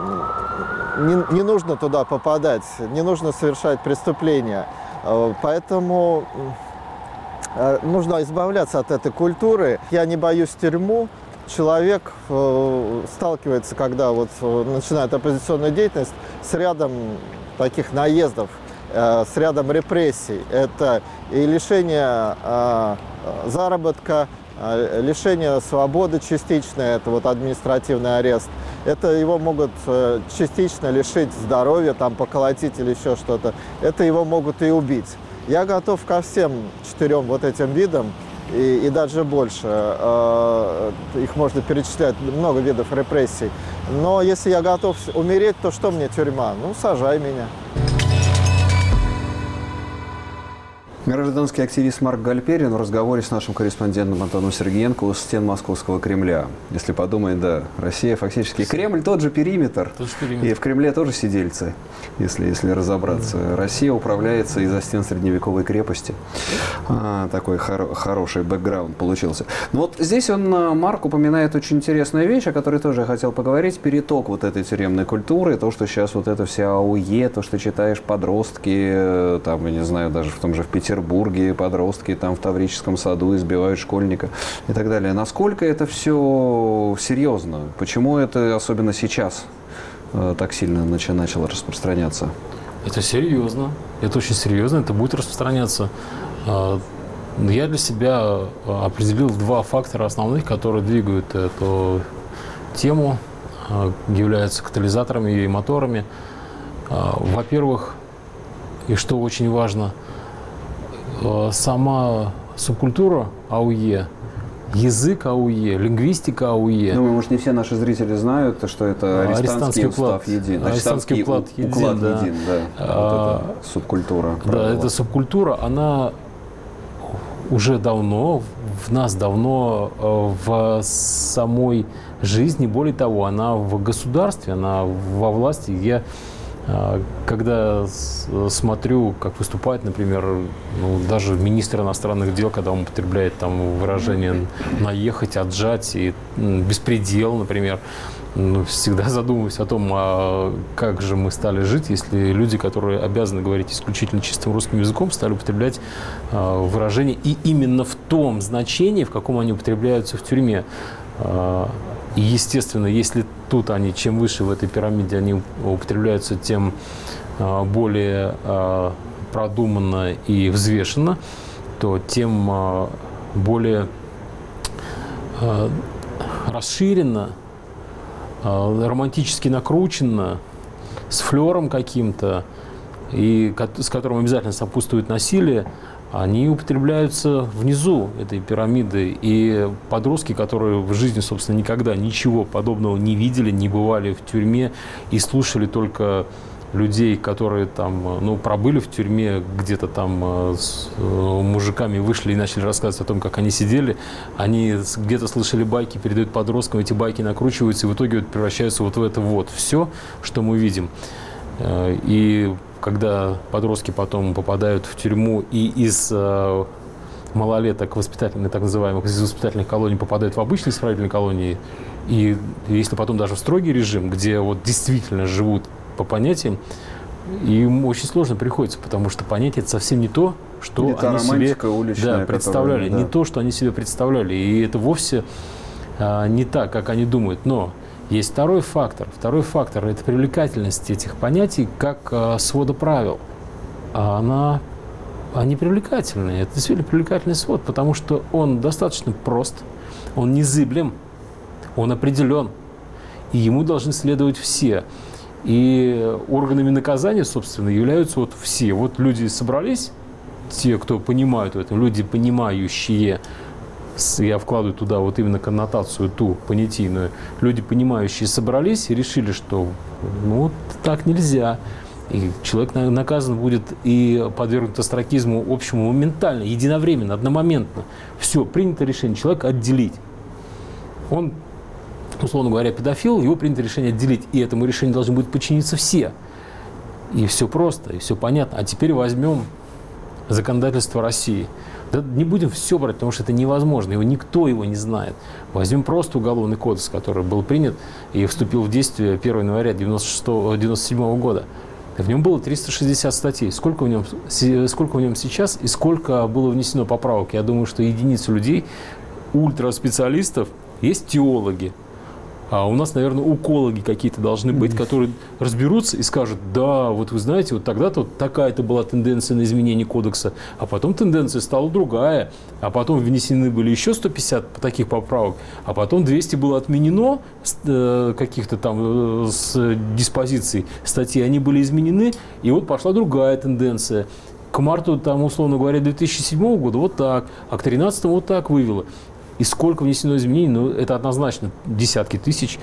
не, не нужно туда попадать, не нужно совершать преступления. Поэтому нужно избавляться от этой культуры. Я не боюсь тюрьму. Человек сталкивается, когда вот начинает оппозиционную деятельность, с рядом таких наездов, с рядом репрессий. Это и лишение заработка, лишение свободы частичное, это вот административный арест. Это его могут частично лишить здоровья, там, поколотить или еще что-то. Это его могут и убить. Я готов ко всем четырем вот этим видам, и, и даже больше. Их можно перечислять, много видов репрессий. Но если я готов умереть, то что мне тюрьма? Ну, сажай меня. Гражданский активист Марк Гальперин в разговоре с нашим корреспондентом Антоном Сергеенко у стен Московского Кремля. Если подумать, да, Россия фактически... Кремль тот же периметр. Тот же периметр. И в Кремле тоже сидельцы, если, если разобраться. Mm-hmm. Россия управляется из-за стен средневековой крепости. А, такой хор- хороший бэкграунд получился. Но вот здесь он, Марк, упоминает очень интересную вещь, о которой тоже я хотел поговорить. Переток вот этой тюремной культуры, то, что сейчас вот это вся АУЕ, то, что читаешь подростки, там, я не знаю, даже в том же в Петербурге, В Петербурге подростки там в Таврическом саду избивают школьника и так далее. Насколько это все серьезно? Почему это особенно сейчас э, так сильно начало, начало распространяться? Это серьезно. Это очень серьезно. Это будет распространяться. Я для себя определил два фактора основных, которые двигают эту тему, являются катализаторами и моторами. Во-первых, и что очень важно, сама субкультура АУЕ, язык АУЕ, лингвистика АУЕ. Думаю, может, не все наши зрители знают, что это арестантский устав един. Арестантский уклад един, уклад да. един, да. А, вот это субкультура. Да, правила. Эта субкультура, она уже давно, в нас давно в самой жизни. Более того, она в государстве, она во власти. Я когда смотрю, как выступает, например, ну, даже министр иностранных дел, когда он употребляет там выражение «наехать», «отжать» и «беспредел», например, ну, всегда задумываюсь о том, а как же мы стали жить, если люди, которые обязаны говорить исключительно чистым русским языком, стали употреблять а, выражения и именно в том значении, в каком они употребляются в тюрьме. И, естественно, если тут они, чем выше в этой пирамиде они употребляются, тем а, более а, продуманно и взвешенно, то тем а, более а, расширенно, а, романтически накрученно, с флером каким-то, и с которым обязательно сопутствует насилие, они употребляются внизу этой пирамиды. И подростки, которые в жизни, собственно, никогда ничего подобного не видели, не бывали в тюрьме и слушали только людей, которые там, ну, пробыли в тюрьме, где-то там с мужиками вышли и начали рассказывать о том, как они сидели, они где-то слышали байки, передают подросткам, эти байки накручиваются и в итоге превращаются вот в это вот все, что мы видим. И когда подростки потом попадают в тюрьму и из э, малолеток воспитательных, так называемых, из воспитательных колоний попадают в обычные исправительные колонии, и если потом даже в строгий режим, где вот действительно живут по понятиям, им очень сложно приходится, потому что понятие это совсем не то, что не они себе уличная, да, представляли, которая, да. не то, что они себе представляли, и это вовсе э, не так, как они думают, но есть второй фактор. Второй фактор – это привлекательность этих понятий как э, свода правил. А она, они привлекательные. Это действительно привлекательный свод, потому что он достаточно прост, он незыблем, он определен, и ему должны следовать все. И органами наказания, собственно, являются вот все. Вот люди собрались, те, кто понимают это, люди, понимающие, я вкладываю туда вот именно коннотацию ту понятийную. Люди, понимающие, собрались и решили, что ну, вот так нельзя. И человек наказан будет и подвергнут остракизму общему моментально, единовременно, одномоментно. Все, принято решение человека отделить. Он, условно говоря, педофил, его принято решение отделить. И этому решению должны будут подчиниться все. И все просто, и все понятно. А теперь возьмем законодательство России. Да не будем все брать, потому что это невозможно. Его никто его не знает. Возьмем просто Уголовный кодекс, который был принят и вступил в действие первого января девяносто седьмого года. В нем было триста шестьдесят статей. Сколько в нем, сколько в нем сейчас и сколько было внесено поправок? Я думаю, что единицы людей, ультраспециалистов, есть теологи. А у нас, наверное, укологи какие-то должны быть, которые разберутся и скажут, да, вот вы знаете, вот тогда-то вот такая-то была тенденция на изменение кодекса, а потом тенденция стала другая, а потом внесены были еще сто пятьдесят таких поправок, а потом двести было отменено с э, каких-то там э, с диспозиций статей, они были изменены, и вот пошла другая тенденция. К марту, там, условно говоря, две тысячи седьмого года вот так, а к две тысячи тринадцатому вот так вывело. И сколько внесено изменений, ну, это однозначно десятки тысяч.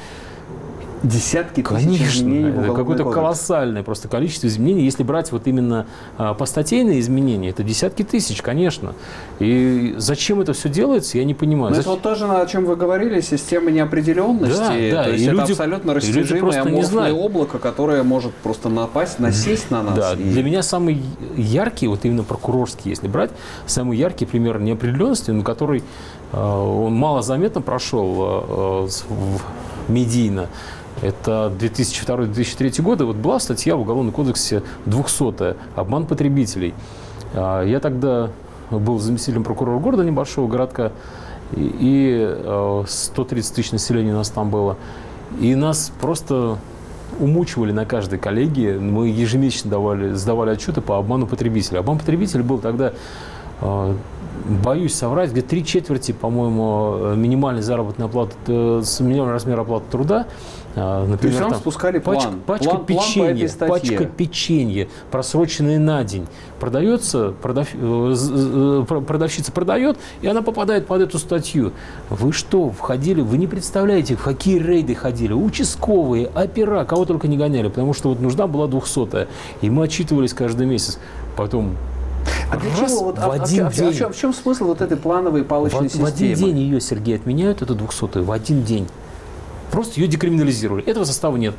Десятки тысяч Конечно, изменений в это какое-то кодекс. колоссальное просто количество изменений. Если брать вот именно а, постатейные изменения, это десятки тысяч, конечно. И зачем это все делается, я не понимаю. Но Зачем? это вот тоже, о чем вы говорили, система неопределенности. Да, да, То есть и это люди- абсолютно и люди растяжимое просто не аморфное знают. облако, которое может просто напасть, насесть на нас. Да, и- для меня самый яркий, вот именно прокурорский, если брать, самый яркий пример неопределенности, на который э, он малозаметно прошел э, с- в- медийно, это две тысячи второй — две тысячи третий годы. Вот была статья в Уголовном кодексе двухсотая «Обман потребителей». А, Я тогда был заместителем прокурора города, небольшого городка, и, и э, сто тридцать тысяч населения у нас там было. И нас просто умучивали на каждой коллегии. Мы ежемесячно давали, сдавали отчеты по обману потребителя. Обман потребителя был тогда, э, боюсь соврать, где три четверти, по-моему, минимальной заработной оплаты, э, с минимальным размером оплаты труда. э, Например, То есть вам там спускали пачка, план. пачка План- план по печенья, этой статье. пачка печенья, просроченная на день, продается, продав- э, з- э, продавщица продает, и она попадает под эту статью. Вы что, входили, вы не представляете, в какие рейды ходили, участковые, опера, кого только не гоняли, потому что вот нужна была двухсотая, и мы отчитывались каждый месяц. Потом А для раз чего? Вот, в а- а- один а- а день. в чем, в чем смысл вот этой плановой палочной В, в один системы? день ее, Сергей, отменяют, эту двухсотую, в один день. Просто ее декриминализировали. Этого состава нет.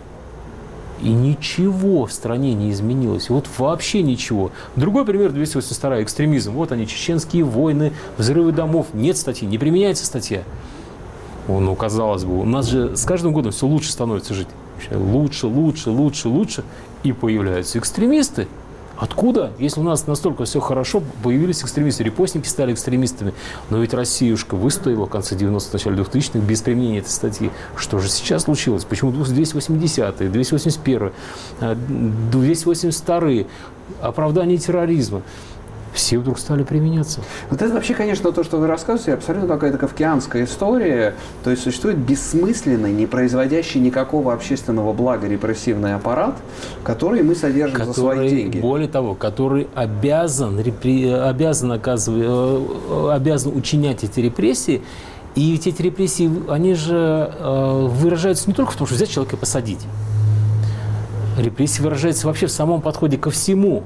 И ничего в стране не изменилось. Вот вообще ничего. Другой пример, двести восемьдесят вторая, экстремизм. Вот они, чеченские войны, взрывы домов. Нет статьи, не применяется статья. Ну, казалось бы, у нас же с каждым годом все лучше становится жить. Лучше, лучше, лучше, лучше. И появляются экстремисты. Откуда? Если у нас настолько все хорошо, появились экстремисты, репостники стали экстремистами. Но ведь Россиюшка выстояла в конце девяностых, начале двухтысячных без применения этой статьи. Что же сейчас случилось? Почему двести восьмидесятые, двести восемьдесят первые, двести восемьдесят вторые, оправдание терроризма? Все вдруг стали применяться. Вот это вообще, конечно, то, что вы рассказываете, абсолютно какая-то кавказская история. То есть существует бессмысленный, не производящий никакого общественного блага репрессивный аппарат, который мы содержим за свои Который, деньги. более того, который обязан, репре- обязан, оказывать, э, обязан учинять эти репрессии. И ведь эти репрессии, они же э, выражаются не только в том, что взять человека и посадить. Репрессии выражаются вообще в самом подходе ко всему.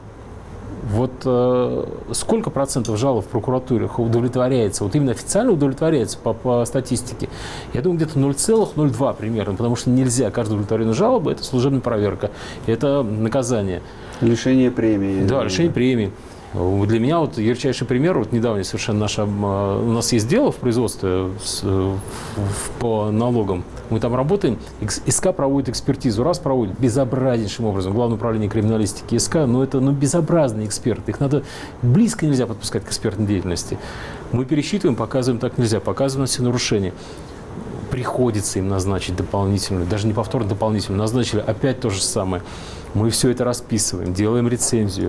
Вот э, сколько процентов жалоб в прокуратурах удовлетворяется, вот именно официально удовлетворяется по, по статистике? Я думаю, где-то ноль целых ноль два примерно, потому что нельзя, каждая удовлетворенная жалоба – это служебная проверка, это наказание. Лишение премии. Да, лишение премии. Для меня вот ярчайший пример, вот недавний совершенно наш, у нас есть дело в производстве с, в, по налогам. Мы там работаем, СК проводит экспертизу, раз проводит безобразнейшим образом, Главное управление криминалистики СК, но это ну, безобразные эксперты, их надо близко нельзя подпускать к экспертной деятельности. Мы пересчитываем, показываем, так нельзя, показываем все нарушения. Приходится им назначить дополнительную, даже не повторно дополнительную, назначили опять то же самое. Мы все это расписываем, делаем рецензию.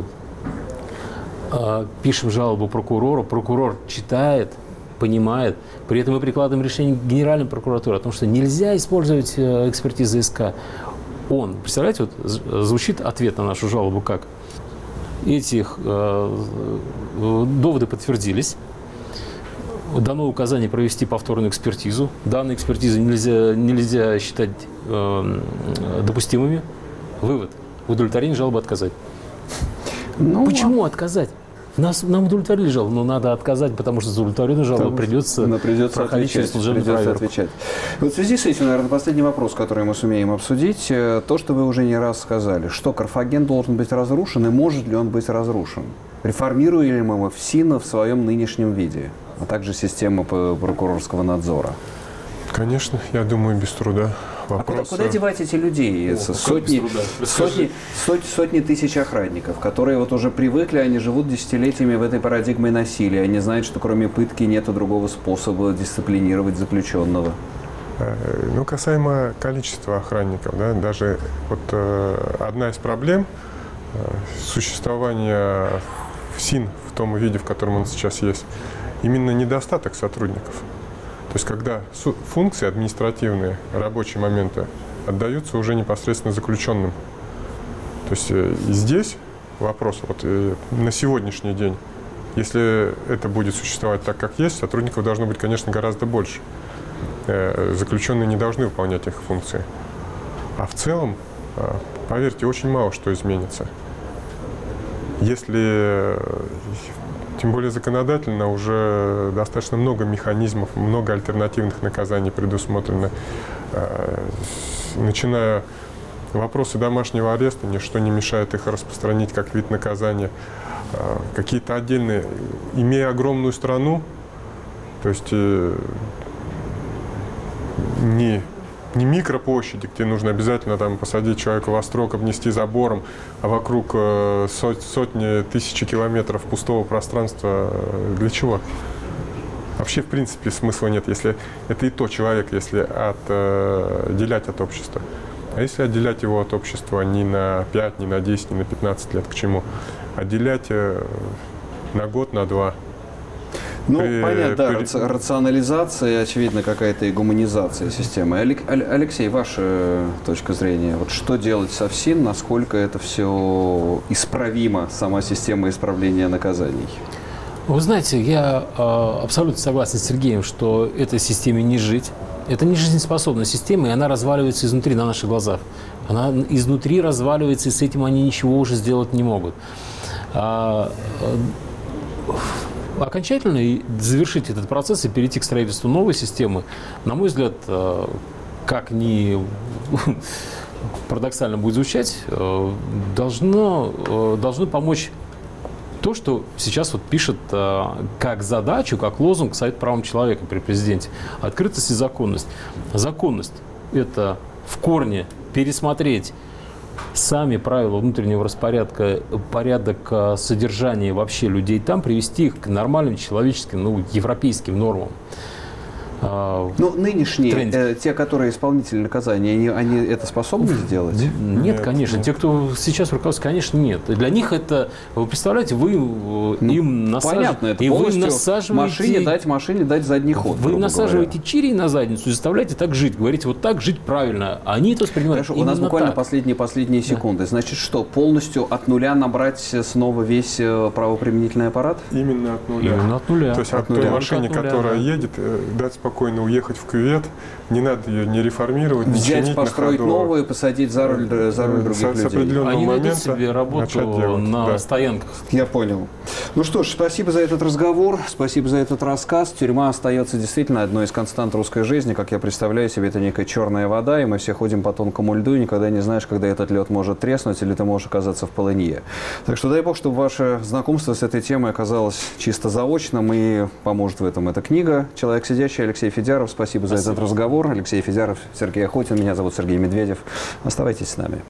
Пишем жалобу прокурору, прокурор читает, понимает. При этом мы прикладываем решение Генеральной прокуратуры о том, что нельзя использовать экспертизы СК. Он, представляете, вот звучит ответ на нашу жалобу как? Эти э, доводы подтвердились. Дано указание провести повторную экспертизу. Данные экспертизы нельзя, нельзя считать э, допустимыми. Вывод. В удовлетворении жалобы отказать. Ну, почему отказать? Нас, нам удовлетворили жалобу, но надо отказать, потому что за удовлетворенную жалобу придется, придется проходить через служебную проверку. Отвечать. Вот в связи с этим, наверное, последний вопрос, который мы сумеем обсудить. То, что вы уже не раз сказали, что Карфаген должен быть разрушен и может ли он быть разрушен? Реформируем ли мы ФСИНа в своем нынешнем виде, а также систему прокурорского надзора? Конечно, я думаю, без труда. Вопросы... А куда, куда девать эти людей? О, сотни, сотни, сотни, сотни тысяч охранников, которые вот уже привыкли, они живут десятилетиями в этой парадигме насилия. Они знают, что кроме пытки нет другого способа дисциплинировать заключенного. Ну, касаемо количества охранников, да, даже вот э, одна из проблем э, существования СИН в том виде, в котором он сейчас есть, именно недостаток сотрудников. То есть, когда функции административные, рабочие моменты отдаются уже непосредственно заключенным. То есть, э, и здесь вопрос, вот э, на сегодняшний день, если это будет существовать так, как есть, сотрудников должно быть, конечно, гораздо больше. Заключенные не должны выполнять их функции. А в целом, поверьте, очень мало что изменится. Если, тем более законодательно, уже достаточно много механизмов, много альтернативных наказаний предусмотрено, начиная вопросы домашнего ареста, ничто не мешает их распространить как вид наказания. Какие-то отдельные, имея огромную страну, то есть не, не микроплощади, где нужно обязательно там посадить человека во строк, обнести забором, а вокруг э, сот, сотни, тысячи километров пустого пространства. Для чего? Вообще, в принципе, смысла нет, если это и то человек, если от, э, отделять от общества. А если отделять его от общества не на пять, не на десять, не на пятнадцать лет, к чему? Отделять э, на год, на два. Ну, при, понятно, да, при... рационализация, очевидно, какая-то и гуманизация системы. Алексей, ваша точка зрения, вот что делать со СИН, насколько это все исправимо, сама система исправления наказаний? Вы знаете, я э, абсолютно согласен с Сергеем, что этой системе не жить. Это не жизнеспособная система, и она разваливается изнутри на наших глазах. Она изнутри разваливается, и с этим они ничего уже сделать не могут. А, а, окончательно завершить этот процесс и перейти к строительству новой системы, на мой взгляд, как ни парадоксально будет звучать, должно, должно помочь то, что сейчас вот пишет э, как задачу, как лозунг Совет правам человека при президенте. Открытость и законность. Законность – это в корне пересмотреть сами правила внутреннего распорядка, порядок содержания вообще людей там, привести их к нормальным человеческим, ну, европейским нормам. Ну, нынешние, э, те, которые исполнители наказания, они, они это способны сделать? Нет, нет конечно. Нет. Те, кто сейчас руководствует, конечно, нет. Для них это, вы представляете, вы ну, им насаживаете... Понятно, это полностью машине дать, машине дать задний ход. Вы насаживаете чири на задницу и заставляете так жить. Говорите, вот так жить правильно. А они это воспринимают. Хорошо, у нас буквально последние-последние секунды. Да. Значит, что, полностью от нуля набрать снова весь правоприменительный аппарат? Именно от нуля. Именно от нуля. То есть от, от той нуля. машине, от нуля, которая да. едет, дать спокойно уехать в кювет, не надо ее не реформировать, взять, не чинить построить на ходу. новую, посадить за руль, за руль других с, людей. С Они момента найдут себе работу на да. стоянках. Я понял. Ну что ж, спасибо за этот разговор, спасибо за этот рассказ. Тюрьма остается действительно одной из констант русской жизни. Как я представляю себе, это некая черная вода, и мы все ходим по тонкому льду, и никогда не знаешь, когда этот лед может треснуть, или ты можешь оказаться в полынье. Так что дай бог, чтобы ваше знакомство с этой темой оказалось чисто заочным, и поможет в этом эта книга «Человек сидящий». Алексей Федяров, спасибо, спасибо за этот разговор. Алексей Федяров, Сергей Охотин, меня зовут Сергей Медведев. Оставайтесь с нами.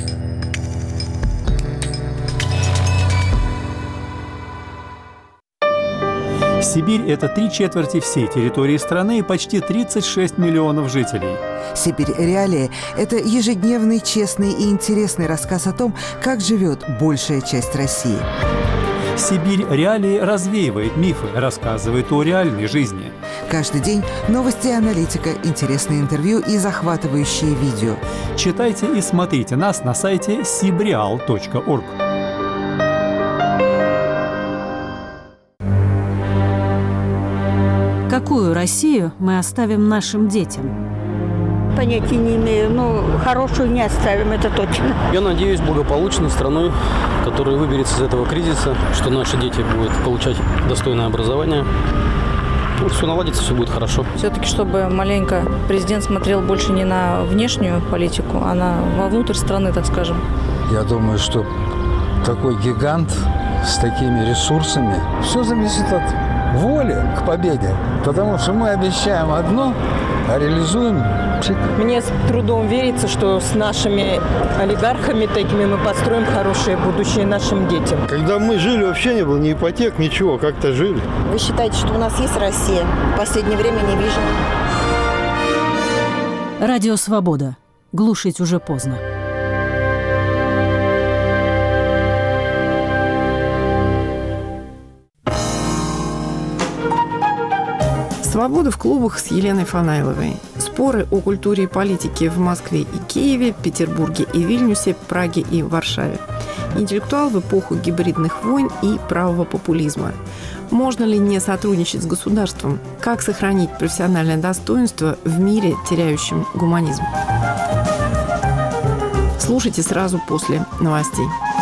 Сибирь – это три четверти всей территории страны и почти тридцать шесть миллионов жителей. «Сибирь. Реалии» – это ежедневный, честный и интересный рассказ о том, как живет большая часть России. «Сибирь. Реалии» развеивает мифы, рассказывает о реальной жизни. Каждый день новости и аналитика, интересные интервью и захватывающие видео. Читайте и смотрите нас на сайте сибреал точка орг. Какую Россию мы оставим нашим детям? Понятия не имею, но хорошую не оставим, это точно. Я надеюсь, благополучной страной, которая выберется из этого кризиса, что наши дети будут получать достойное образование. Ну, все наладится, все будет хорошо. Все-таки, чтобы маленько президент смотрел больше не на внешнюю политику, а на вовнутрь страны, так скажем. Я думаю, что такой гигант с такими ресурсами, все зависит от воли к победе. Потому что мы обещаем одно, а реализуем псих. Мне с трудом верится, что с нашими олигархами такими мы построим хорошее будущее нашим детям. Когда мы жили, вообще не было ни ипотек, ничего, как-то жили. Вы считаете, что у нас есть Россия? В последнее время не вижу. Радио «Свобода». Глушить уже поздно. «Свобода» в клубах с Еленой Фанайловой. Споры о культуре и политике в Москве и Киеве, Петербурге и Вильнюсе, Праге и Варшаве. Интеллектуал в эпоху гибридных войн и правого популизма. Можно ли не сотрудничать с государством? Как сохранить профессиональное достоинство в мире, теряющем гуманизм? Слушайте сразу после новостей.